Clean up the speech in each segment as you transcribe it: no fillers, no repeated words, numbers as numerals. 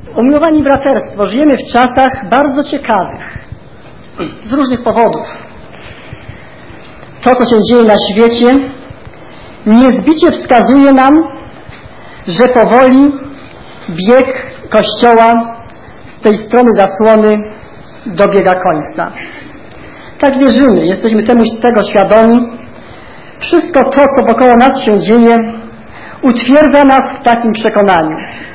Umiłowani braterstwo, żyjemy w czasach bardzo ciekawych z różnych powodów. To, co się dzieje na świecie, niezbicie wskazuje nam, że powoli bieg Kościoła z tej strony zasłony dobiega końca. Tak wierzymy, jesteśmy tego świadomi. Wszystko to, co wokoło nas się dzieje, utwierdza nas w takim przekonaniu.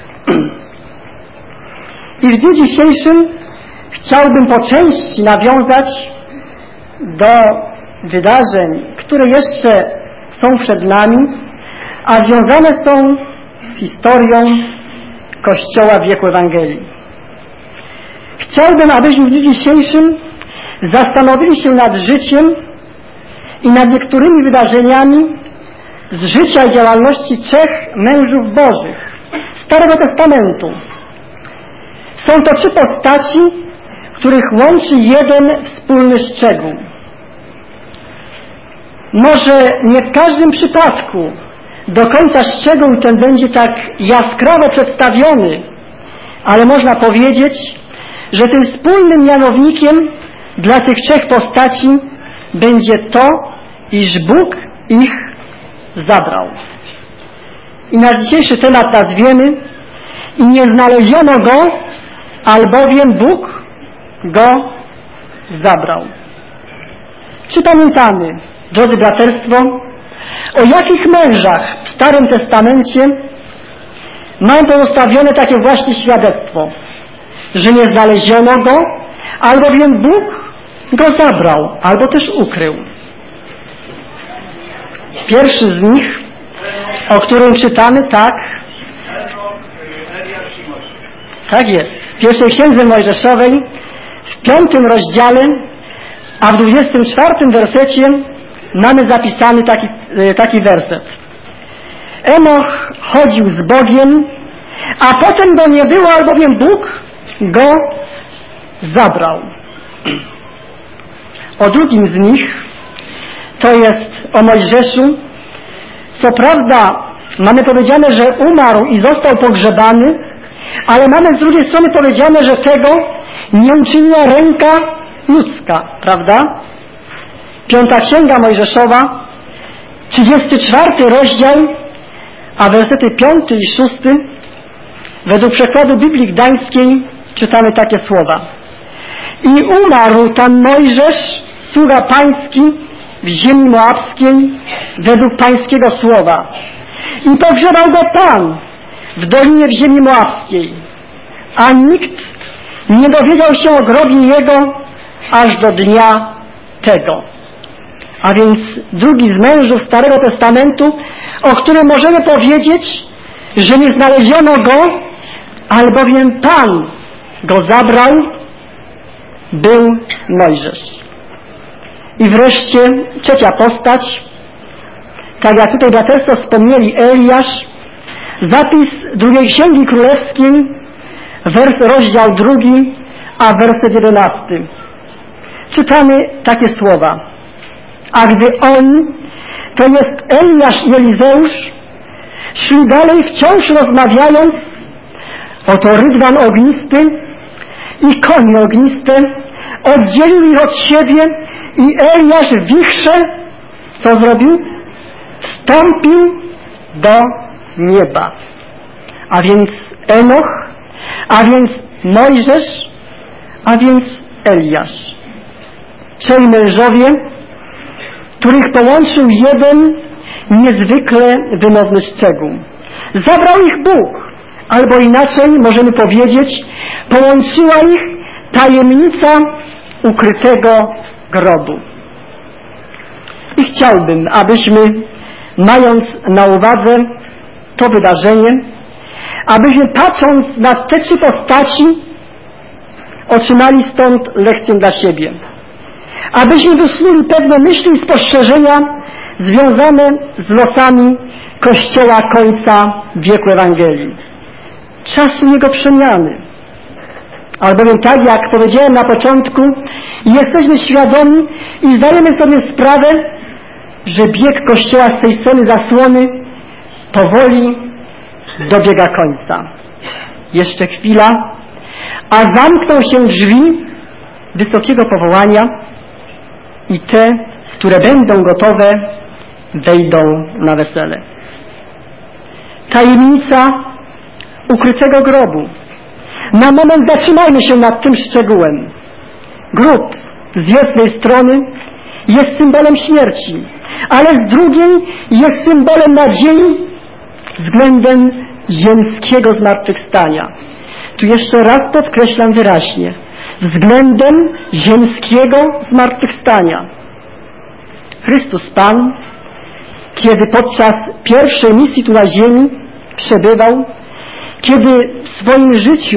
I w dniu dzisiejszym chciałbym po części nawiązać do wydarzeń, które jeszcze są przed nami, a związane są z historią Kościoła w wieku Ewangelii. Chciałbym, abyśmy w dniu dzisiejszym zastanowili się nad życiem i nad niektórymi wydarzeniami z życia i działalności 3 mężów bożych Starego Testamentu. Są to 3 postaci, których łączy jeden wspólny szczegół. Może nie w każdym przypadku do końca szczegół ten będzie tak jaskrawo przedstawiony, ale można powiedzieć, że tym wspólnym mianownikiem dla tych 3 postaci będzie to, iż Bóg ich zabrał. I nasz dzisiejszy temat nazwiemy: i nie znaleziono go, albowiem Bóg go zabrał. Czy pamiętamy, drodzy braterstwo, o jakich mężach w Starym Testamencie mam pozostawione takie właśnie świadectwo, że nie znaleziono go, albowiem Bóg go zabrał, albo też ukrył. Pierwszy z nich, o którym czytamy, tak jest, w pierwszej Księdze Mojżeszowej, w 5 rozdziale, a w 24 wersecie mamy zapisany taki werset. Enoch chodził z Bogiem, a potem go nie było, albowiem Bóg go zabrał. O drugim z nich, to jest o Mojżeszu, co prawda mamy powiedziane, że umarł i został pogrzebany, ale mamy z drugiej strony powiedziane, że tego nie uczyniła ręka ludzka, prawda? 5 Księga Mojżeszowa, 34 rozdział, a wersety 5 i 6 według przekładu Biblii Gdańskiej czytamy takie słowa. I umarł tam Mojżesz, sługa pański, w ziemi moabskiej, według pańskiego słowa. I pogrzebał go Pan w dolinie w ziemi moabskiej, a nikt nie dowiedział się o grobie jego aż do dnia tego. A więc drugi z mężów Starego Testamentu, o którym możemy powiedzieć, że nie znaleziono go, albowiem Pan go zabrał, był Mojżesz. I wreszcie 3 postać, tak jak tutaj braterstwo wspomnieli, Eliasz, zapis 2 Księgi Królewskiej, rozdział 2, a werset 11. Czytamy takie słowa. A gdy oni, to jest Eliasz i Elizeusz, szli dalej wciąż rozmawiając, oto rydwan ognisty i konie ogniste oddzielił ich od siebie i Eliasz w wichrze, co zrobił? Wstąpił do nieba. A więc Enoch, a więc Mojżesz, a więc Eliasz. 3 mężowie, których połączył jeden niezwykle wymowny szczegół. Zabrał ich Bóg, albo inaczej możemy powiedzieć, połączyła ich tajemnica ukrytego grobu. I chciałbym, abyśmy, mając na uwadze to wydarzenie, abyśmy patrząc na te 3 postaci, otrzymali stąd lekcję dla siebie. Abyśmy wysnuli pewne myśli i spostrzeżenia związane z losami Kościoła końca wieku Ewangelii. Czasu jego przemiany. Albowiem tak jak powiedziałem na początku, jesteśmy świadomi i zdajemy sobie sprawę, że bieg Kościoła z tej strony zasłony powoli dobiega końca. jeszcze chwila, a zamkną się drzwi wysokiego powołania i te, które będą gotowe, wejdą na wesele. Tajemnica ukrytego grobu. Na moment zatrzymajmy się nad tym szczegółem. Grób z jednej strony jest symbolem śmierci, ale z drugiej jest symbolem nadziei względem ziemskiego zmartwychwstania. Tu jeszcze raz podkreślam wyraźnie. Względem ziemskiego zmartwychwstania. Chrystus Pan, kiedy podczas pierwszej misji tu na ziemi przebywał, kiedy w swoim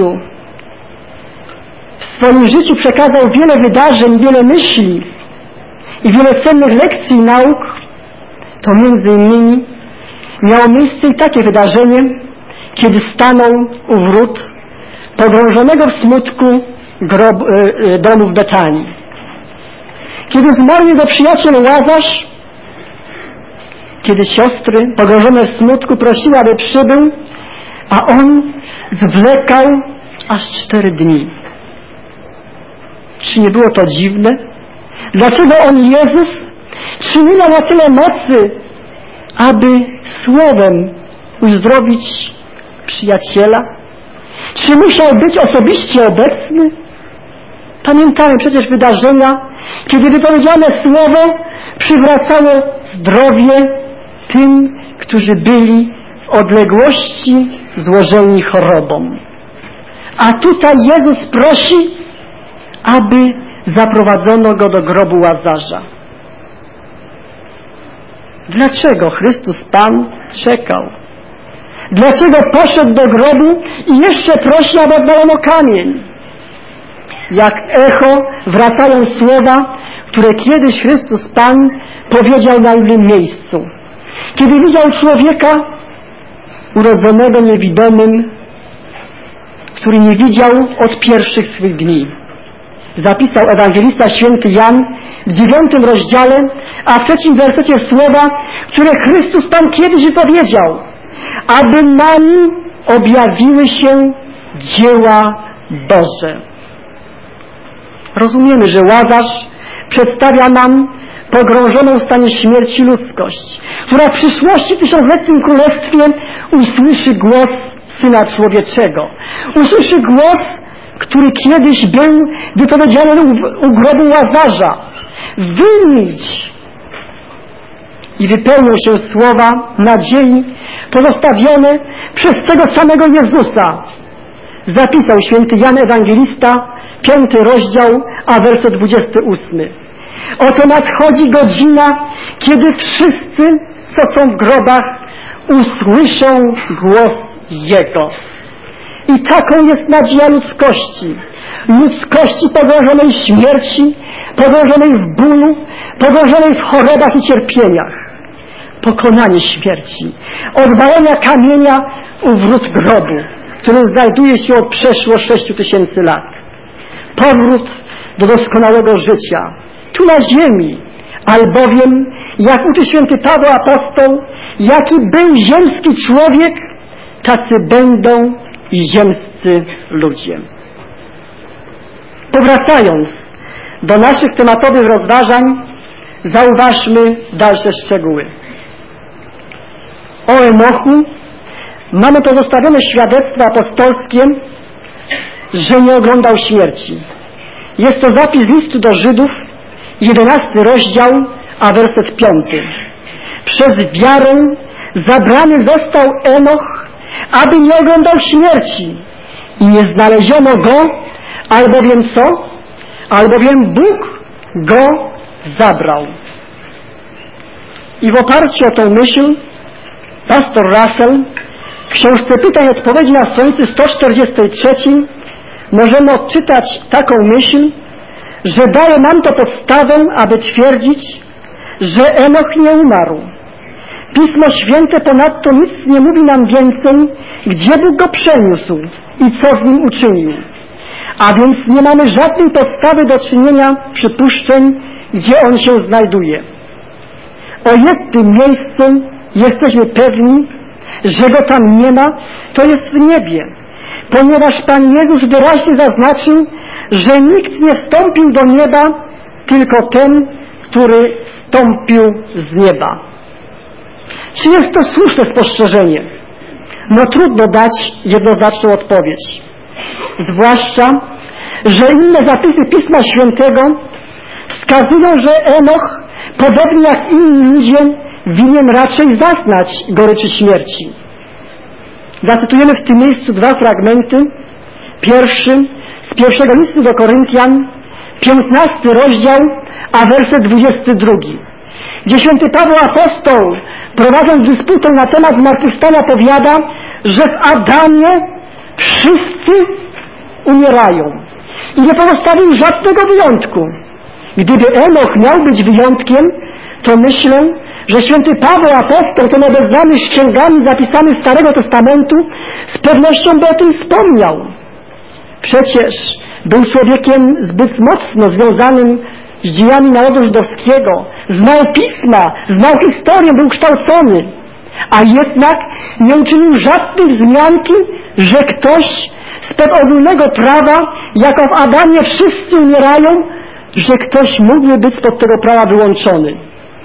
życiu przekazał wiele wydarzeń, wiele myśli i wiele cennych lekcji i nauk, to między innymi miało miejsce i takie wydarzenie, kiedy stanął u wrót pogrążonego w smutku domu w Betanii. Kiedy zmarł jego przyjaciel Łazarz, kiedy siostry pogrążone w smutku prosiły, aby przybył, a on zwlekał aż 4 dni. Czy nie było to dziwne? Dlaczego on, Jezus, czy nie miał na tyle mocy, aby słowem uzdrowić przyjaciela? Czy musiał być osobiście obecny? Pamiętamy przecież wydarzenia, kiedy wypowiedziane słowo przywracało zdrowie tym, którzy byli w odległości złożeni chorobą. A tutaj Jezus prosi, aby zaprowadzono go do grobu Łazarza. Dlaczego Chrystus Pan czekał? Dlaczego poszedł do grobu i jeszcze prosi, aby oddalono kamień? Jak echo wracają słowa, które kiedyś Chrystus Pan powiedział na innym miejscu. Kiedy widział człowieka urodzonego niewidomym, który nie widział od pierwszych swych dni. Zapisał ewangelista święty Jan w 9 rozdziale, a w 3 wersecie słowa, które Chrystus Pan kiedyś wypowiedział, aby na nim objawiły się dzieła Boże. Rozumiemy, że Łazarz przedstawia nam pogrążoną w stanie śmierci ludzkość, która w przyszłości w 1000-letnim królestwie usłyszy głos Syna Człowieczego. Usłyszy głos, który kiedyś był wypowiedziany u grobu Łazarza. Wyjdź! I wypełnią się słowa nadziei pozostawione przez tego samego Jezusa. Zapisał święty Jan Ewangelista, 5 rozdział, a werset 28. Oto nadchodzi godzina, kiedy wszyscy, co są w grobach, usłyszą głos Jego. I taką jest nadzieja ludzkości. Ludzkości pogrążonej w śmierci, pogrążonej w bólu, pogrążonej w chorobach i cierpieniach. Pokonanie śmierci, odwalenia kamienia u wrót grobu, który znajduje się od przeszło 6000 lat. Powrót do doskonałego życia, tu na ziemi, albowiem, jak uczy święty Paweł apostoł, jaki był ziemski człowiek, tacy będą i ziemscy ludzie. Powracając do naszych tematowych rozważań, zauważmy dalsze szczegóły. O Enochu mamy pozostawione świadectwo apostolskie, że nie oglądał śmierci. Jest to zapis listu do Żydów, 11 rozdział, a werset 5. Przez wiarę zabrany został Enoch, aby nie oglądał śmierci i nie znaleziono go, albowiem co? Albowiem Bóg go zabrał. I w oparciu o tą myśl pastor Russell w książce Pytań i Odpowiedzi na stronicy 143 możemy odczytać taką myśl, że daje nam to podstawę, aby twierdzić, że Enoch nie umarł. Pismo Święte ponadto nic nie mówi nam więcej, gdzie Bóg go przeniósł i co z nim uczynił. A więc nie mamy żadnej podstawy do czynienia przypuszczeń, gdzie on się znajduje. O jednym miejscu jesteśmy pewni, że go tam nie ma, to jest w niebie. ponieważ Pan Jezus wyraźnie zaznaczył, że nikt nie wstąpił do nieba, tylko ten, który wstąpił z nieba. Czy jest to słuszne spostrzeżenie? No trudno dać jednoznaczną odpowiedź. Zwłaszcza, że inne zapisy Pisma Świętego wskazują, że Enoch, podobnie jak inni ludzie, winien raczej zaznać goryczy śmierci. Zacytujemy w tym miejscu dwa fragmenty. Pierwszy z pierwszego listu do Koryntian, 15 rozdział, a werset 22. Gdzie święty Paweł apostoł, prowadząc dysputę na temat zmartwychwstania, powiada, że w Adamie wszyscy umierają. I nie pozostawił żadnego wyjątku. Gdyby Enoch miał być wyjątkiem, to myślę, że święty Paweł apostoł, ten obeznany z księgami zapisami Starego Testamentu, z pewnością by o tym wspomniał. Przecież był człowiekiem zbyt mocno związanym z dziejami narodu żydowskiego, znał Pisma, znał historię, był kształcony, a jednak nie uczynił żadnej wzmianki, że ktoś spod ogólnego prawa, jako w Adamie wszyscy umierają, że ktoś mógłby być spod tego prawa wyłączony.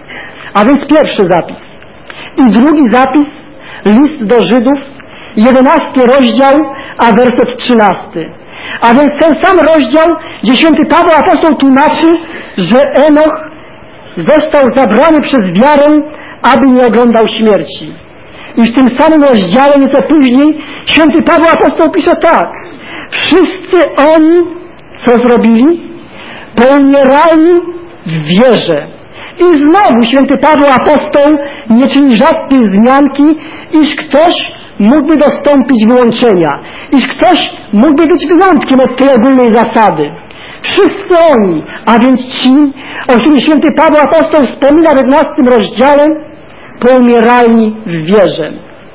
A więc pierwszy zapis. I drugi zapis, list do Żydów, 11 rozdział, a werset 13. A więc ten sam rozdział, gdzie święty Paweł apostoł tłumaczy, że Enoch został zabrany przez wiarę, aby nie oglądał śmierci. I w tym samym rozdziale, nieco później, święty Paweł apostoł pisze tak: wszyscy oni, co zrobili? Poumierali w wierze. I znowu święty Paweł apostoł nie czyni żadnej wzmianki, iż ktoś mógłby dostąpić wyłączenia, iż ktoś mógłby być wyjątkiem od tej ogólnej zasady. Wszyscy oni, a więc ci, o których święty Paweł apostoł wspomina w 11 rozdziale, poumierali w wierze.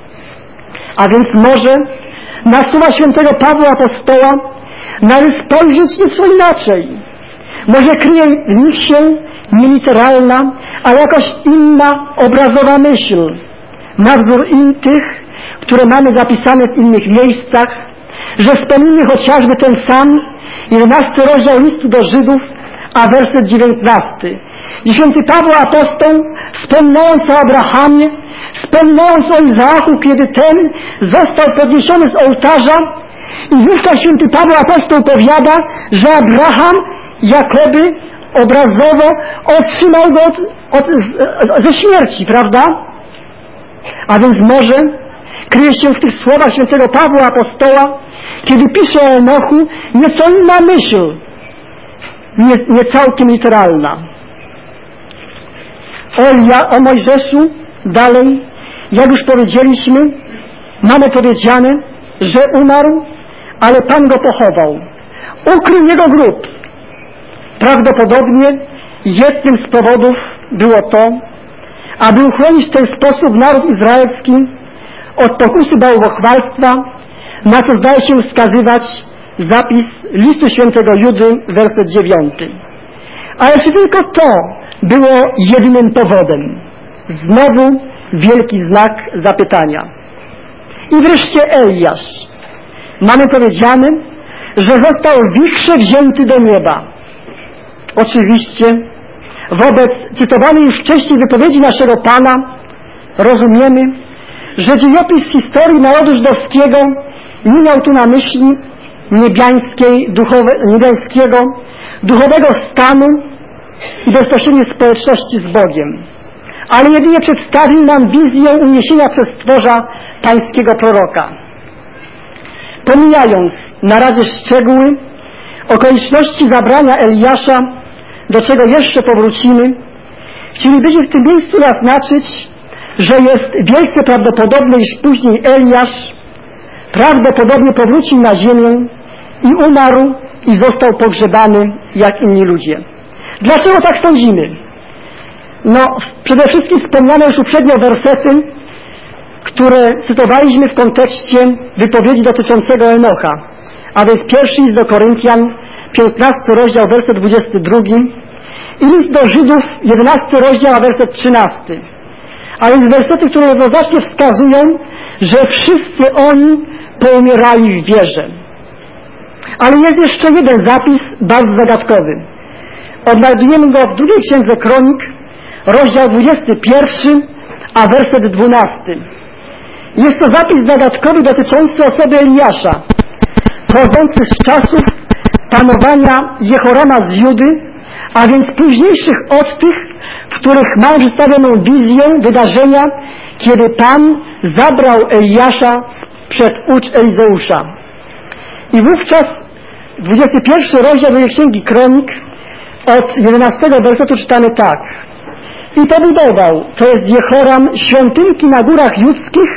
A więc może na słowa świętego Pawła apostoła należy spojrzeć nieco inaczej. Może kryje w nich się nie literalna, ale jakaś inna obrazowa myśl, na wzór tych, które mamy zapisane w innych miejscach, że wspomnimy chociażby ten sam 11 rozdział listu do Żydów, a werset 19. I święty Paweł apostoł, wspominając o Abrahamie, wspominając o Izaaku, kiedy ten został podniesiony z ołtarza, i wówczas święty Paweł apostoł powiada, że Abraham jakoby obrazowo otrzymał go ze śmierci, prawda? A więc może kryje się w tych słowach świętego Pawła apostoła, kiedy pisze o Enochu, nieco inna myśl, nie całkiem literalna. O Mojżeszu dalej, jak już powiedzieliśmy, mamy powiedziane, że umarł, ale Pan go pochował. Ukrył jego grób. Prawdopodobnie jednym z powodów było to, aby uchronić w ten sposób naród izraelski od pokusy bałwochwalstwa, na co zdaje się wskazywać zapis listu świętego Judy, werset 9. Ale czy tylko to było jedynym powodem? Znowu wielki znak zapytania. I wreszcie Eliasz. Mamy powiedziane, że został w wichrzę wzięty do nieba. Oczywiście wobec cytowanej już wcześniej wypowiedzi naszego Pana rozumiemy, że dziejopis historii narodu żydowskiego nie miał tu na myśli niebiańskiego, duchowego stanu i bezpośredniej społeczności z Bogiem, ale jedynie przedstawił nam wizję uniesienia przez stworza pańskiego proroka. Pomijając na razie szczegóły okoliczności zabrania Eliasza, do czego jeszcze powrócimy, chcielibyśmy w tym miejscu naznaczyć, że jest wielce prawdopodobne, iż później Eliasz prawdopodobnie powrócił na ziemię i umarł i został pogrzebany jak inni ludzie. Dlaczego tak sądzimy? No, przede wszystkim wspomniane już uprzednio wersety, które cytowaliśmy w kontekście wypowiedzi dotyczącego Enocha. A więc pierwszy list do Koryntian, 15 rozdział, werset 22 i list do Żydów, 11 rozdział, a werset 13. A więc wersety, które jednoznacznie wskazują, że wszyscy oni poumierali w wierze. Ale jest jeszcze jeden zapis bardzo zagadkowy. Odnajdujemy go w drugiej księdze Kronik, rozdział 21, a werset 12. Jest to zapis zagadkowy dotyczący osoby Eliasza, pochodzący z czasów panowania Jehorama z Judy, a więc późniejszych od tych, w których mamy przedstawioną wizję wydarzenia, kiedy Pan zabrał Eliasza przed ucz Elizeusza. I wówczas 21 rozdział tej księgi Kronik od 11 wersetu czytamy tak. I pobudował, to jest Jehoram, świątynki na górach judzkich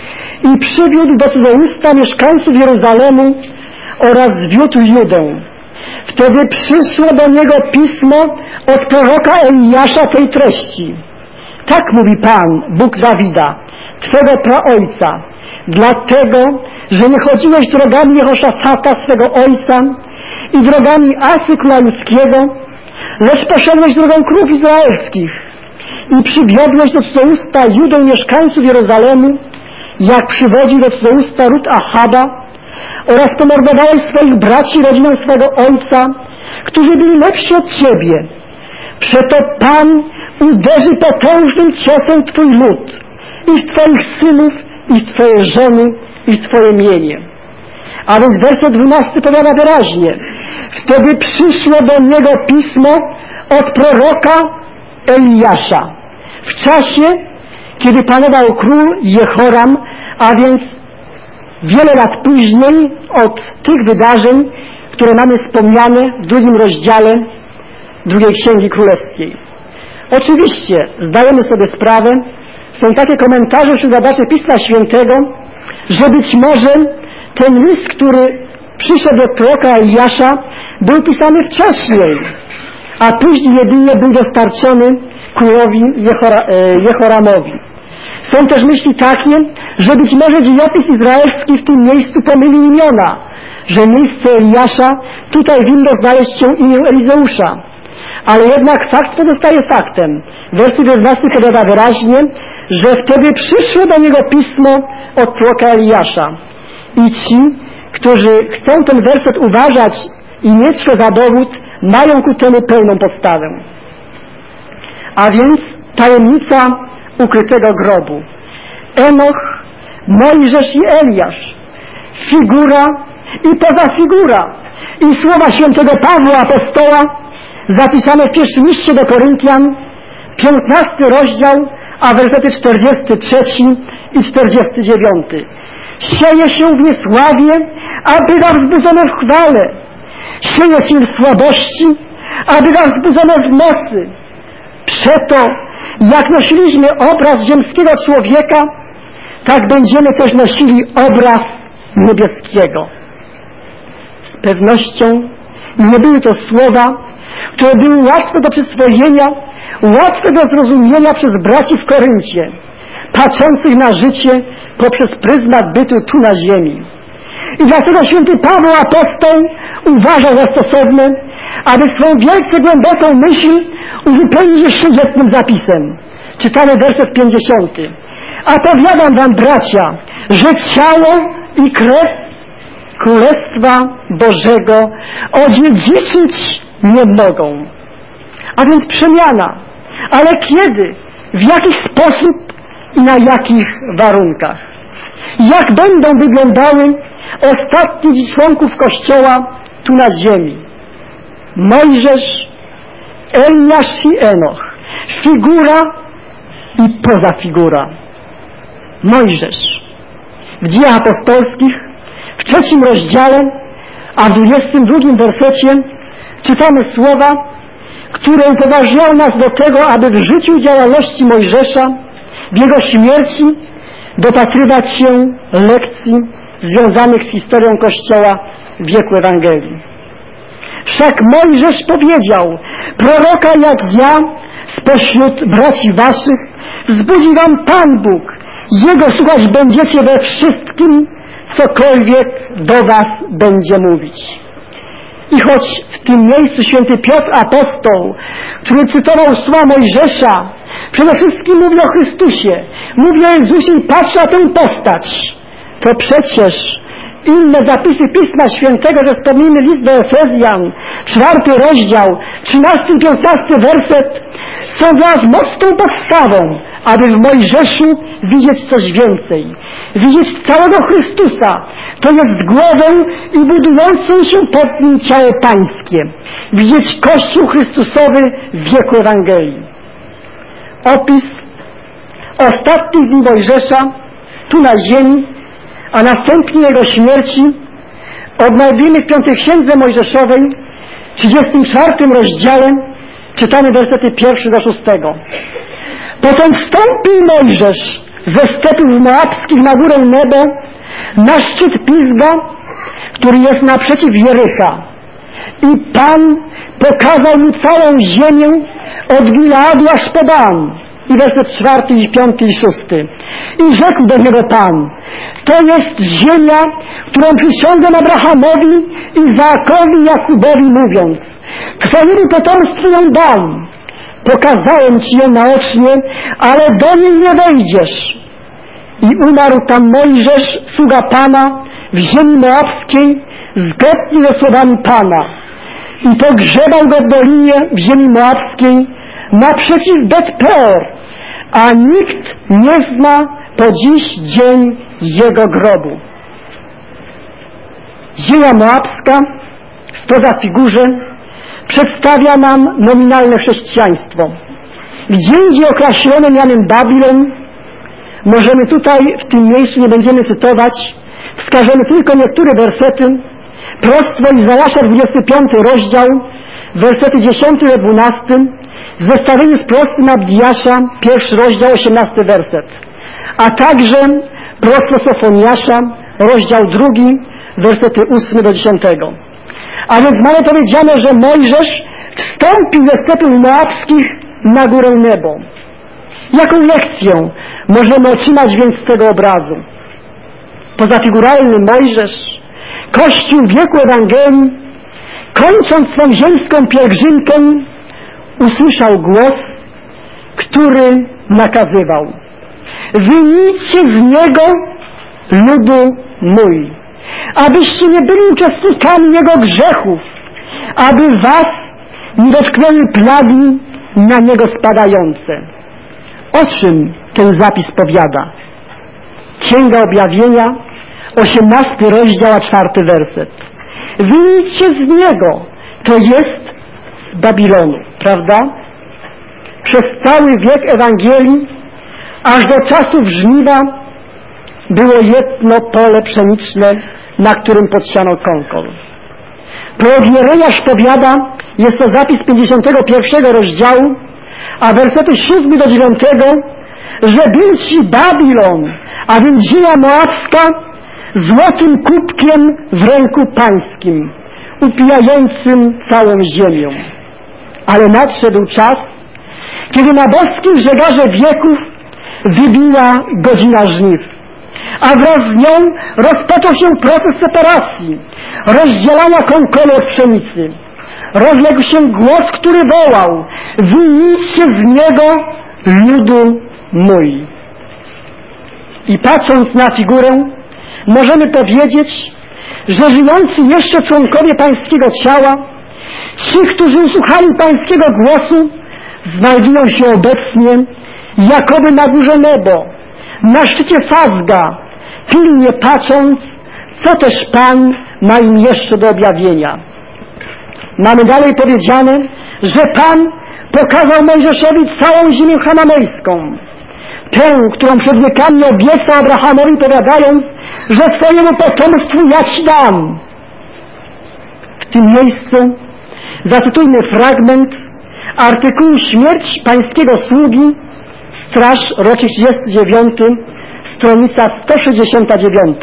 i przywiódł do cudzołóstwa mieszkańców Jeruzalemu oraz zwiódł Judę. Wtedy przyszło do niego pismo od proroka Eliasza tej treści. Tak mówi Pan, Bóg Dawida, Twego praojca, dlatego, że nie chodziłeś drogami Jehoszafata, swego ojca, i drogami Asy króla ludzkiego, lecz poszedłeś drogą królów izraelskich i przywiodłeś do cudzołóstwa Judę mieszkańców Jerozolemu, jak przywodził do cudzołóstwa ród Achaba, oraz pomordowałeś swoich braci, rodzinę swego ojca, którzy byli lepsi od ciebie. Przeto Pan uderzy potężnym ciosem Twój lud i w Twoich synów, i w Twoje żony, i w Twoje mienie. A więc werset 12 powiada wyraźnie. Wtedy przyszło do niego pismo od proroka Eliasza. W czasie, kiedy panował król Jehoram, a więc wiele lat później od tych wydarzeń, które mamy wspomniane w drugim rozdziale drugiej Księgi Królewskiej. Oczywiście zdajemy sobie sprawę, są takie komentarze wśród badaczy Pisma Świętego, że być może ten list, który przyszedł od proroka Eliasza, był pisany wcześniej, a później jedynie był dostarczony królowi Jehoramowi. Są też myśli takie, że być może dziejopis izraelski w tym miejscu pomylił imiona, że miejsce Eliasza tutaj winno znaleźć się imię Elizeusza. Ale jednak fakt pozostaje faktem. Werset 11 powiada wyraźnie, że wtedy przyszło do niego pismo od proroka Eliasza. I ci, którzy chcą ten werset uważać i mieć go za dowód, mają ku temu pełną podstawę. A więc tajemnica ukrytego grobu. Enoch, Mojżesz i Eliasz. Figura i poza figura. I słowa świętego Pawła Apostoła zapisane w pierwszym liście do Koryntian, 15 rozdział, a wersety 43 i 49. Sieje się w niesławie, a bywa wzbudzone w chwale. Sieje się w słabości, a bywa wzbudzone w mocy. Przeto, jak nosiliśmy obraz ziemskiego człowieka, tak będziemy też nosili obraz niebieskiego. Z pewnością nie były to słowa, które były łatwe do przyswojenia, łatwe do zrozumienia przez braci w Koryncie, patrzących na życie poprzez pryzmat bytu tu na ziemi. I dlatego święty Paweł Apostoł uważał za stosowne, aby swą wielce głęboką myśl uzupełnić jeszcze jednym zapisem. Czytamy werset 50. A powiadam wam, bracia, że ciało i krew Królestwa Bożego odziedziczyć nie mogą. A więc przemiana. Ale kiedy? W jaki sposób i na jakich warunkach? Jak będą wyglądały ostatni członków Kościoła tu na ziemi? Mojżesz, Eliasz i Enoch. Figura i poza figura. Mojżesz. W Dziejach Apostolskich w 3 rozdziale, a w 22 wersecie czytamy słowa, które upoważniają nas do tego, aby w życiu działalności Mojżesza, w jego śmierci, dopatrywać się lekcji związanych z historią Kościoła w wieku Ewangelii. Wszak Mojżesz powiedział, proroka jak ja spośród braci waszych wzbudzi wam Pan Bóg. Jego słuchać będziecie we wszystkim, cokolwiek do was będzie mówić. I choć w tym miejscu święty Piotr Apostoł, który cytował słowa Mojżesza, przede wszystkim mówi o Chrystusie, mówi o Jezusie i patrzy na tę postać, to przecież inne zapisy Pisma Świętego, że wspomnimy list do Efezjan, 4 rozdział, 13-15 werset, są dla nas mocną podstawą, aby w Mojżeszu widzieć coś więcej. Widzieć całego Chrystusa, to jest głowę i budującą się pod nim ciało pańskie. Widzieć Kościół Chrystusowy w wieku Ewangelii. Opis ostatnich dni Mojżesza tu na ziemi, a następnie jego śmierci odnajdujemy w 5 Księdze Mojżeszowej, 34 rozdziale, czytamy wersety 1 do 6. Potem wstąpił Mojżesz ze stepów moabskich na górę Nebo, na szczyt Pizga, który jest naprzeciw Jericha. I Pan pokazał mu całą ziemię od Gileadu aż po Dan. I werset 4, 5 i 6. I rzekł do niego Pan: to jest ziemia, którą przysiągłem Abrahamowi, Izaakowi i Jakubowi, mówiąc: twojemu potomstwu ją dam. Pokazałem ci ją naocznie, ale do niej nie wejdziesz. I umarł tam Mojżesz, sługa Pana, w ziemi moabskiej, zgodnie ze słowami Pana. I pogrzebał go w dolinie w ziemi moabskiej, naprzeciw Bet-peor, a nikt nie zna po dziś dzień jego grobu. Ziemia moabska w poza figurze przedstawia nam nominalne chrześcijaństwo. Gdzie indziej określone mianem Babilon, możemy tutaj w tym miejscu, nie będziemy cytować, wskażemy tylko niektóre wersety. Proroctwo Izajasza, 25 rozdział, wersety 10 do 12, zestawienie z proroctwem Abdiasza, 1 rozdział, 18 werset, a także proroctwo Sofoniasza, rozdział 2, wersety 8 do 10. A więc mamy powiedziane, że Mojżesz wstąpił ze stepów moabskich na górę Nebo. Jaką lekcję możemy otrzymać więc z tego obrazu? Pozafiguralny Mojżesz, Kościół w wieku Ewangelii, kończąc swą ziemską pielgrzymkę, usłyszał głos, który nakazywał: wyjdźcie z niego, ludu mój, abyście nie byli uczestnikami jego grzechów, aby was nie dotknęły plagi na niego spadające. O czym ten zapis powiada? Księga Objawienia, 18 rozdział, 4 werset. Wyjdźcie z niego, to jest z Babilonu, prawda? Przez cały wiek Ewangelii, aż do czasów żniwa, było jedno pole pszeniczne, na którym podsiano konkol. Prorok Jeremiasz powiada, jest to zapis 51 rozdziału, a wersety 7 do 9, że był ci Babilon, a więc ziemia moabska, złotym kubkiem w ręku pańskim, upijającym całą ziemię. Ale nadszedł czas, kiedy na boskim żegarze wieków wybiła godzina żniw, a wraz z nią rozpoczął się proces separacji, rozdzielania konkolu od pszenicy. Rozległ się głos, który wołał: wyjdźcie z niego, ludu mój. I patrząc na figurę, możemy powiedzieć, że żyjący jeszcze członkowie pańskiego ciała, ci, którzy usłuchali pańskiego głosu, znajdują się obecnie jakoby na górze Nebo, na szczycie Fazga, pilnie patrząc, co też Pan ma im jeszcze do objawienia. Mamy dalej powiedziane, że Pan pokazał Mojżeszowi całą ziemię chananejską, tę, którą przed wiekami obiecał Abrahamowi, powiadając, że twojemu potomstwu ja ci dam. W tym miejscu zacytujmy fragment artykułu Śmierć pańskiego sługi, Straż, rocznik 39, stronica 169.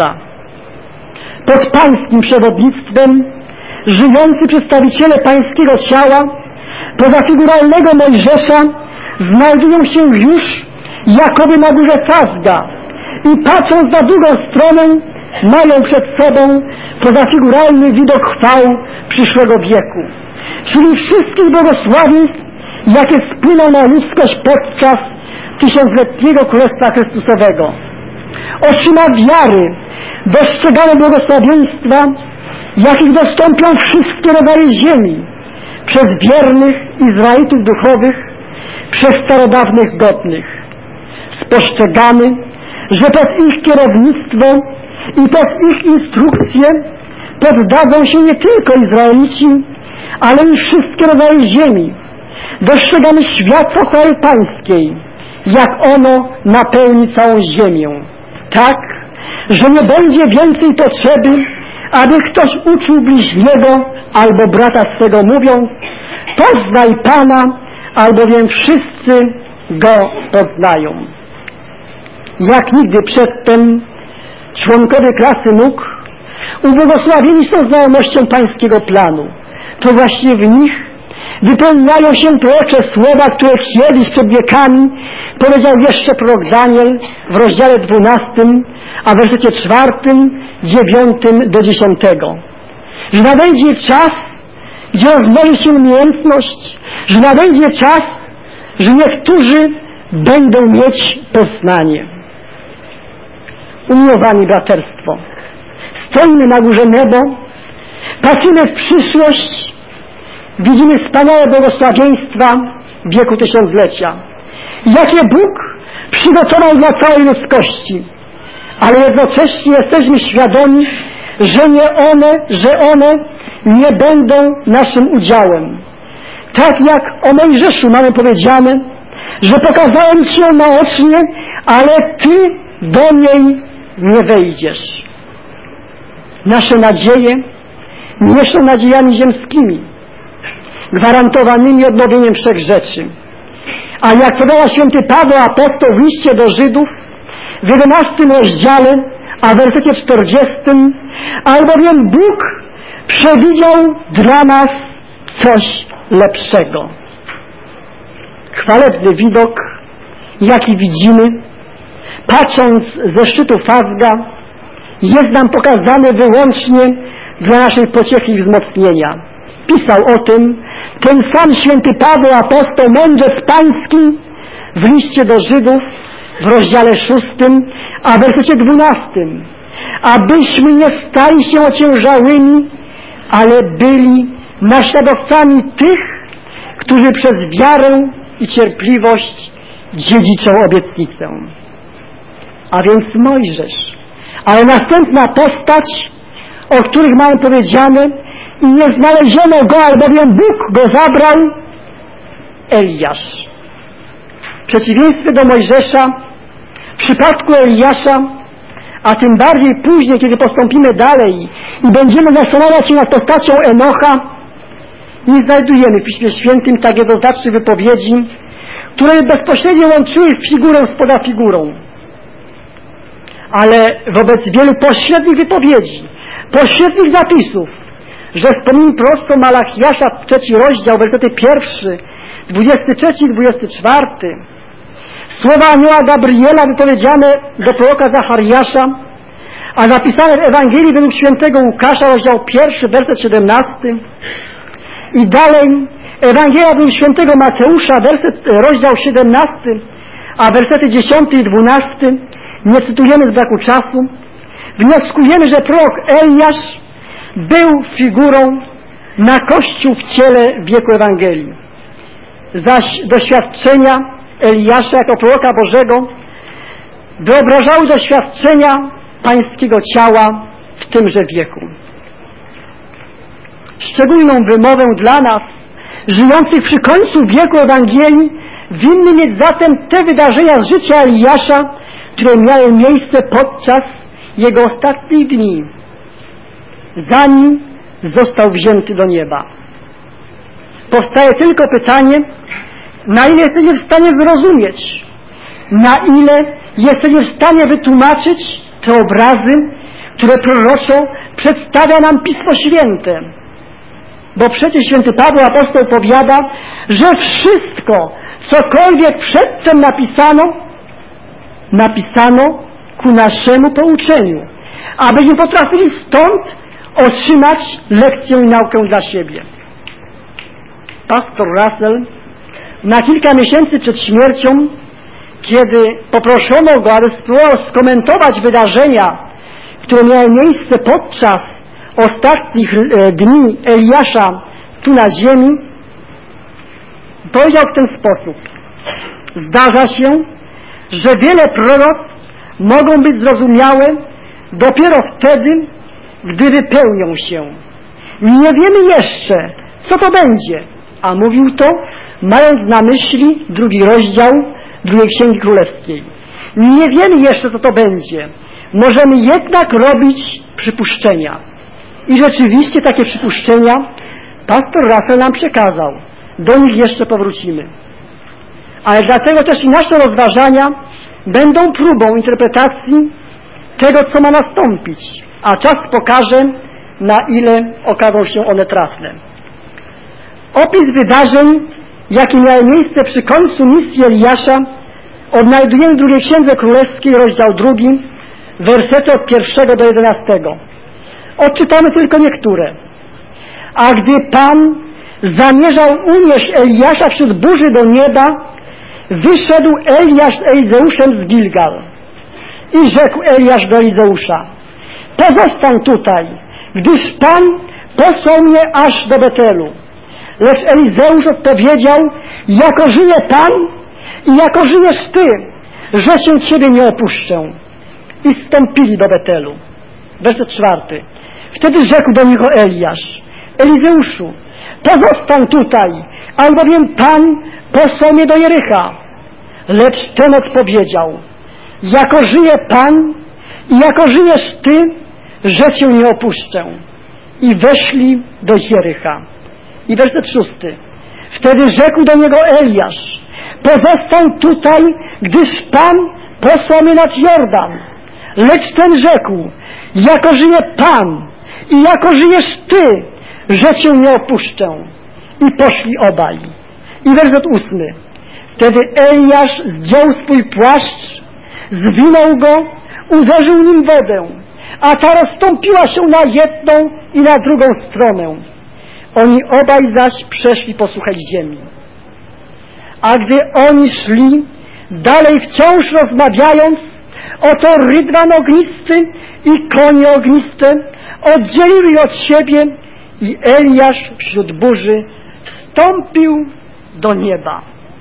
Pod pańskim przewodnictwem żyjący przedstawiciele pańskiego ciała, pozafiguralnego Mojżesza, znajdują się już jakoby na górze Fazga i patrząc na drugą stronę, mają przed sobą pozafiguralny widok chwał przyszłego wieku, czyli wszystkich błogosławieństw, jakie spłyną na ludzkość podczas tysiącletniego Królestwa Chrystusowego. Oczyma wiary dostrzegamy błogosławieństwa, jakich dostąpią wszystkie rodzaje ziemi przez wiernych Izraelitów duchowych, przez starodawnych godnych. Spostrzegamy, że pod ich kierownictwo i pod ich instrukcje poddadzą się nie tylko Izraelici, ale i wszystkie rodzaje ziemi. Dostrzegamy światło chwały Pańskiej, jak ono napełni całą ziemię. Tak, że nie będzie więcej potrzeby, aby ktoś uczył bliźniego albo brata swego, mówiąc: poznaj Pana, albowiem wszyscy Go poznają. Jak nigdy przedtem członkowie klasy NUK ubłogosławieni są znajomością Pańskiego planu. To właśnie w nich wypełniają się prorocze słowa, które kiedyś przed wiekami powiedział jeszcze prorok Daniel w rozdziale 12, a w wersecie 4, 9 do 10. Że nadejdzie czas, gdzie rozmnoży się umiejętność, że nadejdzie czas, że niektórzy będą mieć poznanie. Umiłowani braterstwo, stoimy na górze niebo, patrzymy w przyszłość, widzimy wspaniałe błogosławieństwa wieku tysiąclecia, jakie Bóg przygotował dla całej ludzkości, ale jednocześnie jesteśmy świadomi, że one nie będą naszym udziałem. Tak jak o Mojżeszu mamy powiedziane, że pokazałem Ci ją naocznie, ale Ty do niej nie wejdziesz. Nasze nadzieje nie są nadziejami ziemskimi, gwarantowanymi odnowieniem wszech rzeczy. A jak podała święty Paweł apostoł w liście do Żydów w 11 rozdziale, a w wersecie 40, albowiem Bóg przewidział dla nas coś lepszego. Chwalebny widok, jaki widzimy, patrząc ze szczytu Fazga, jest nam pokazany wyłącznie dla naszej pociechy i wzmocnienia. Pisał o tym ten sam święty Paweł, apostoł, mędrzec pański, w liście do Żydów w rozdziale 6, a w wersecie 12. Abyśmy nie stali się ociężałymi, ale byli naśladowcami tych, którzy przez wiarę i cierpliwość dziedziczą obietnicę. A więc Mojżesz, ale następna postać, o których mamy powiedziane, i nie znaleziono go, albowiem Bóg go zabrał, Eliasz. W przeciwieństwie do Mojżesza, w przypadku Eliasza, a tym bardziej później, kiedy postąpimy dalej i będziemy zastanawiać się nad postacią Enocha, nie znajdujemy w Piśmie Świętym tak jednoznacznych wypowiedzi, które bezpośrednio łączyły figurę z podafigurą. Ale wobec wielu pośrednich wypowiedzi, pośrednich zapisów, że wspomnień proroctwa Malachiasza, 3 rozdział, wersety 1, 23 i 24, słowa anioła Gabriela wypowiedziane do proroka Zachariasza, a napisane w Ewangelii według świętego Łukasza, rozdział 1, werset 17, i dalej Ewangelia według świętego Mateusza, rozdział 17, a wersety 10 i 12, nie cytujemy z braku czasu, wnioskujemy, że prorok Eliasz był figurą na Kościół w ciele w wieku Ewangelii. Zaś doświadczenia Eliasza jako proroka Bożego wyobrażały doświadczenia pańskiego ciała w tymże wieku. Szczególną wymowę dla nas, żyjących przy końcu wieku Ewangelii, winny mieć zatem te wydarzenia z życia Eliasza, które miały miejsce podczas jego ostatnich dni, zanim został wzięty do nieba. Powstaje tylko pytanie, na ile jesteśmy w stanie zrozumieć, na ile jesteśmy w stanie wytłumaczyć te obrazy, które proroczo przedstawia nam Pismo Święte. Bo przecież święty Paweł apostoł powiada, że wszystko, cokolwiek przedtem napisano ku naszemu pouczeniu, abyśmy potrafili stąd otrzymać lekcję i naukę dla siebie. Pastor Russell na kilka miesięcy przed śmiercią, kiedy poproszono go, aby spróbował skomentować wydarzenia, które miały miejsce podczas ostatnich dni Eliasza tu na ziemi, powiedział w ten sposób: zdarza się, że wiele proroctw mogą być zrozumiałe dopiero wtedy, gdy wypełnią się. Nie wiemy jeszcze, co to będzie, a mówił to, mając na myśli 2 rozdział 2 Księgi Królewskiej. Nie wiemy jeszcze, co to będzie. Możemy jednak robić przypuszczenia. I rzeczywiście takie przypuszczenia pastor Russell nam przekazał. Do nich jeszcze powrócimy. Ale dlatego też i nasze rozważania będą próbą interpretacji tego, co ma nastąpić. A czas pokaże, na ile okażą się one trafne. Opis wydarzeń, jakie miały miejsce przy końcu misji Eliasza, odnajdujemy w 2 Księdze Królewskiej, rozdział 2, wersety od 1 do 11. Odczytamy tylko niektóre. A gdy Pan zamierzał unieść Eliasza wśród burzy do nieba, wyszedł Eliasz z Elizeuszem z Gilgal. I rzekł Eliasz do Elizeusza: pozostań tutaj, gdyż Pan posłał mnie aż do Betelu. Lecz Elizeusz odpowiedział: jako żyje Pan i jako żyjesz Ty, że się Ciebie nie opuszczę. I wstąpili do Betelu. Werset 4. Wtedy rzekł do niego Eliasz: Elizeuszu, pozostań tutaj, albowiem Pan posłał mnie do Jericha. Lecz ten odpowiedział: jako żyje Pan i jako żyjesz Ty, że Cię nie opuszczę. I weszli do Jericha. I werset 6. Wtedy rzekł do niego Eliasz: pozostań tutaj, gdyż Pan posłał mnie nad Jordan. Lecz ten rzekł: jako żyje Pan i jako żyjesz Ty, że Cię nie opuszczę. I poszli obaj. I werset 8. Wtedy Eliasz zdjął swój płaszcz, zwinął go, uderzył nim wodę, a ta rozstąpiła się na jedną i na drugą stronę. Oni obaj zaś przeszli po suchej ziemi. A gdy oni szli, dalej wciąż rozmawiając, oto rydwan ognisty i konie ogniste oddzielili od siebie i Eliasz wśród burzy wstąpił do nieba.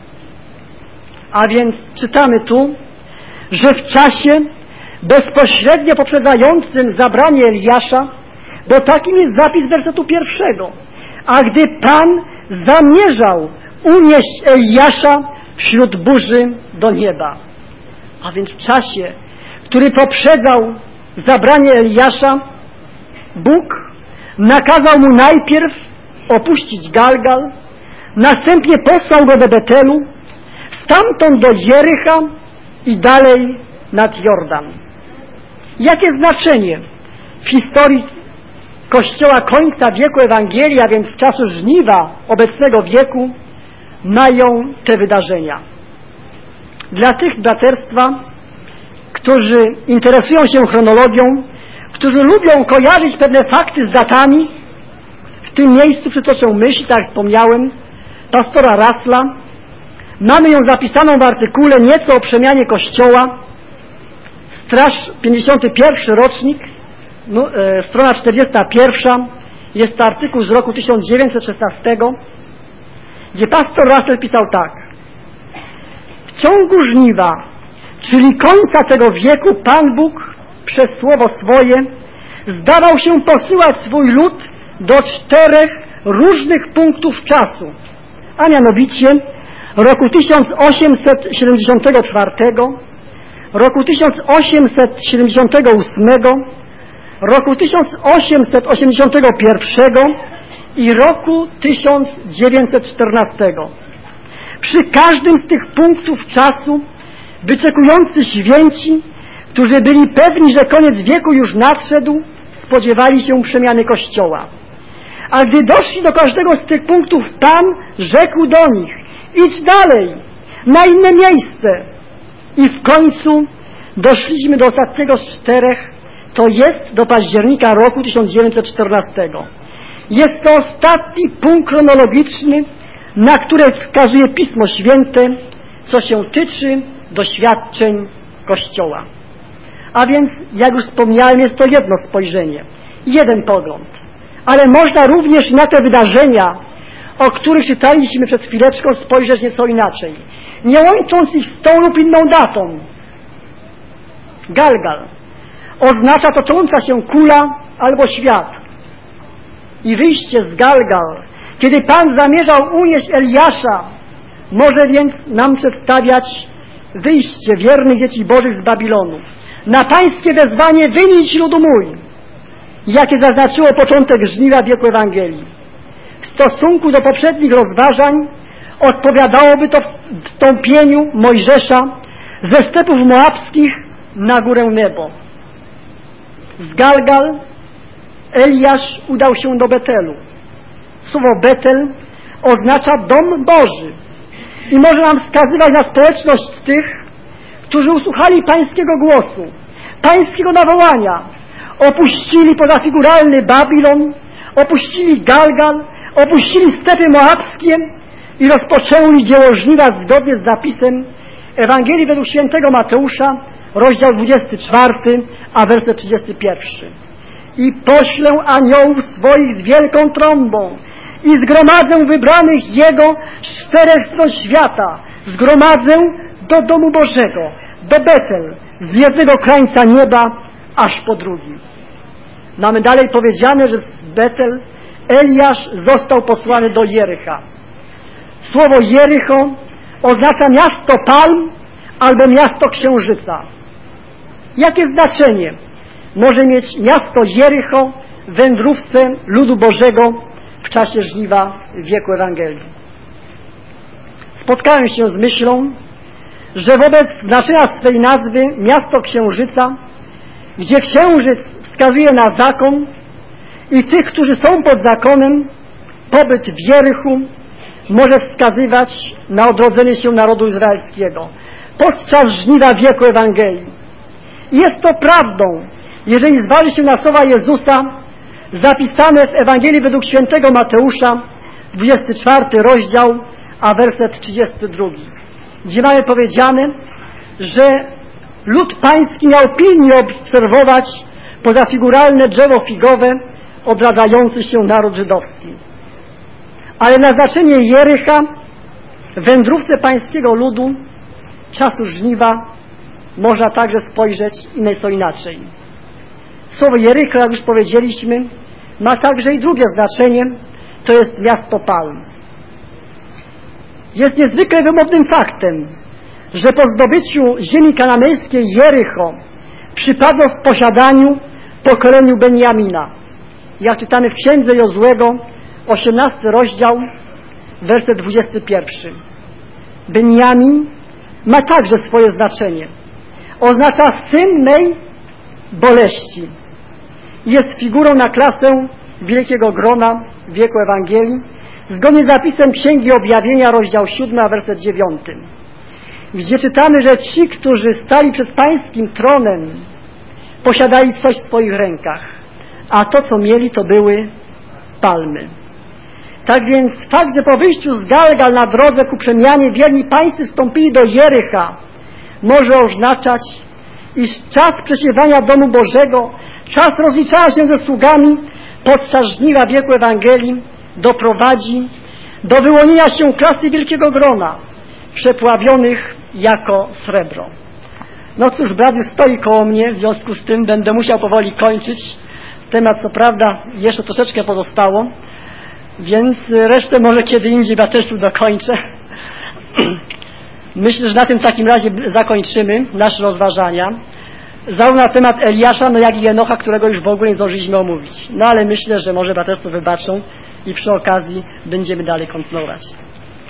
A więc czytamy tu, że w czasie bezpośrednio poprzedzającym zabranie Eliasza, bo takim jest zapis wersetu 1. A gdy Pan zamierzał unieść Eliasza wśród burzy do nieba. A więc w czasie, który poprzedzał zabranie Eliasza, Bóg nakazał mu najpierw opuścić Galgal, następnie posłał go do Betelu, stamtąd do Jericha i dalej nad Jordan. Jakie znaczenie w historii Kościoła końca wieku Ewangelii, a więc czasu żniwa obecnego wieku, mają te wydarzenia? Dla tych braterstwa, którzy interesują się chronologią, którzy lubią kojarzyć pewne fakty z datami, w tym miejscu przytoczę myśl, tak jak wspomniałem, pastora Russella. Mamy ją zapisaną w artykule nieco o przemianie Kościoła, Straż 51 rocznik, strona 41, jest to artykuł z roku 1916, gdzie pastor Russell pisał tak: w ciągu żniwa, czyli końca tego wieku, Pan Bóg przez słowo swoje zdawał się posyłać swój lud do 4 różnych punktów czasu, a mianowicie roku 1874, roku 1878, roku 1881 i roku 1914. Przy każdym z tych punktów czasu wyczekujący święci, którzy byli pewni, że koniec wieku już nadszedł, spodziewali się przemiany Kościoła. A gdy doszli do każdego z tych punktów, Pan rzekł do nich: idź dalej, na inne miejsce. I w końcu doszliśmy do ostatniego z 4, to jest do października roku 1914. Jest to ostatni punkt chronologiczny, na które wskazuje Pismo Święte, co się tyczy doświadczeń Kościoła. A więc, jak już wspomniałem, jest to jedno spojrzenie, jeden pogląd. Ale można również na te wydarzenia, o których czytaliśmy przed chwileczką, spojrzeć nieco inaczej, nie łącząc ich z tą lub inną datą. Galgal oznacza tocząca się kula albo świat. I wyjście z Galgal, kiedy Pan zamierzał unieść Eliasza, może więc nam przedstawiać wyjście wiernych dzieci Bożych z Babilonu. Na Pańskie wezwanie wynieś ludu mój, jakie zaznaczyło początek żniwa wieku Ewangelii. W stosunku do poprzednich rozważań odpowiadałoby to wstąpieniu Mojżesza ze stepów moabskich na górę Nebo. Z Galgal Eliasz udał się do Betelu. Słowo Betel oznacza dom Boży i może nam wskazywać na społeczność tych, którzy usłuchali Pańskiego głosu, Pańskiego nawołania, opuścili pozafiguralny Babilon, opuścili Galgal, opuścili stepy moabskie i rozpoczęli dzieło żniwa zgodnie z zapisem Ewangelii według świętego Mateusza, rozdział 24, a werset 31. I poślę aniołów swoich z wielką trąbą i zgromadzę wybranych Jego z 4 stron świata, zgromadzę do domu Bożego, do Betel, z jednego krańca nieba aż po drugi. Mamy dalej powiedziane, że z Betel Eliasz został posłany do Jericha. Słowo Jericho oznacza miasto palm albo miasto księżyca. Jakie znaczenie może mieć miasto Jericho w wędrówce ludu Bożego w czasie żniwa wieku Ewangelii? Spotkałem się z myślą, że wobec znaczenia swej nazwy miasto księżyca, gdzie księżyc wskazuje na zakon i tych, którzy są pod zakonem, pobyt w Jerichu może wskazywać na odrodzenie się narodu izraelskiego podczas żniwa wieku Ewangelii. I jest to prawdą, jeżeli zważy się na słowa Jezusa zapisane w Ewangelii według świętego Mateusza, 24 rozdział, a werset 32, gdzie mamy powiedziane, że lud pański miał pilnie obserwować pozafiguralne drzewo figowe odradzający się naród żydowski. Ale na znaczenie Jericha w wędrówce pańskiego ludu czasu żniwa można także spojrzeć nieco inaczej. Słowo Jericho, jak już powiedzieliśmy, ma także i drugie znaczenie, to jest miasto palm. Jest niezwykle wymownym faktem, że po zdobyciu ziemi kananejskiej Jericho przypadło w posiadaniu pokoleniu Benjamina. Jak czytamy w Księdze Jozłego, 18 rozdział, werset 21. Benjamin ma także swoje znaczenie. Oznacza syn mej boleści. Jest figurą na klasę wielkiego grona w wieku Ewangelii, zgodnie z zapisem Księgi Objawienia, rozdział 7, a werset 9, gdzie czytamy, że ci, którzy stali przed pańskim tronem, posiadali coś w swoich rękach, a to, co mieli, to były palmy. Tak więc fakt, że po wyjściu z Galgal na drodze ku przemianie wierni pańscy wstąpili do Jericha, może oznaczać, iż czas przesiewania domu Bożego, czas rozliczania się ze sługami podczas żniwa wieku Ewangelii doprowadzi do wyłonienia się klasy wielkiego grona, przepławionych jako srebro. No cóż, brat już stoi koło mnie, w związku z tym będę musiał powoli kończyć. Temat, co prawda, jeszcze troszeczkę pozostało, więc resztę może kiedy indziej ja też tu dokończę. Myślę, że na tym w takim razie zakończymy nasze rozważania. Zarówno na temat Eliasza, no jak i Enocha, którego już w ogóle nie zdążyliśmy omówić. No ale myślę, że może braterstwo wybaczą i przy okazji będziemy dalej kontynuować.